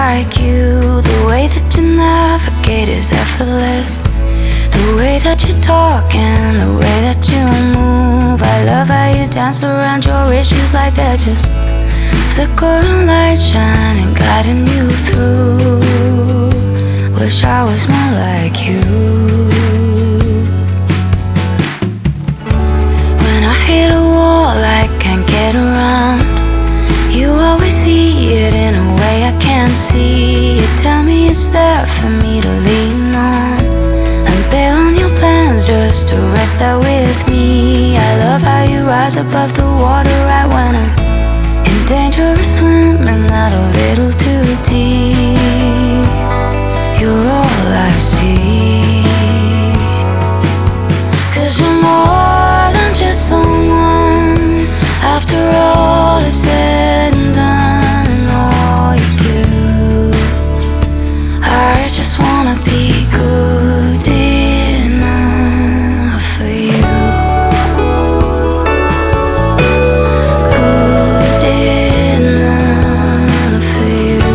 like you. The way that you navigate is effortless. The way that you talk and the way that you move. I love how you dance around your issues like they're just flickering light shining, guiding you through. Wish I was more like you. When I hit a wall I can't get around, you always see it in a way I can't see. You tell me it's there for me to lean on. I'm bare on your plans just to rest there with me. I love how you rise above the water right when I'm in dangerous swimming out a little too deep. You're all I see, 'cause you're more than just someone. After all is said and done and all you do, I just wanna be good enough for you. Good enough for you.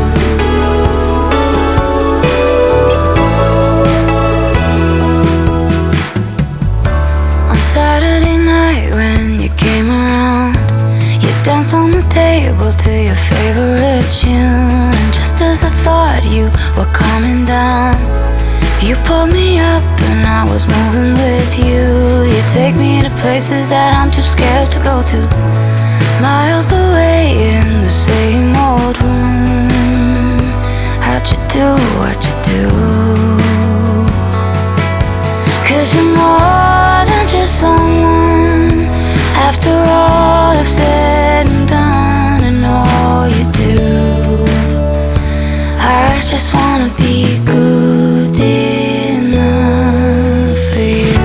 On Saturday night when you came around, you danced on the table to your favorite tune. And just as I thought you were calming down, you pulled me up and I was moving with you. You take me to places that I'm too scared to go to, miles away in the same old room. How'd you do what you do? 'Cause you're more than just someone. After all I've said and done and all you do, I just wanna be good enough for you.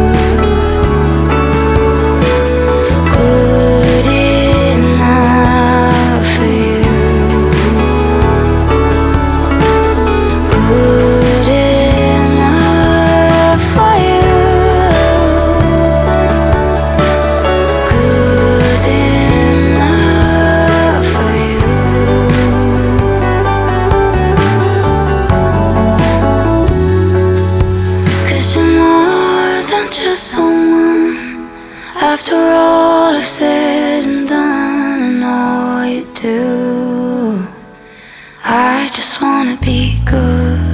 Good enough for you. Good enough for you. Good enough for you. 'Cause you're more than just someone. After all I've said and done and all you do, I just wanna be good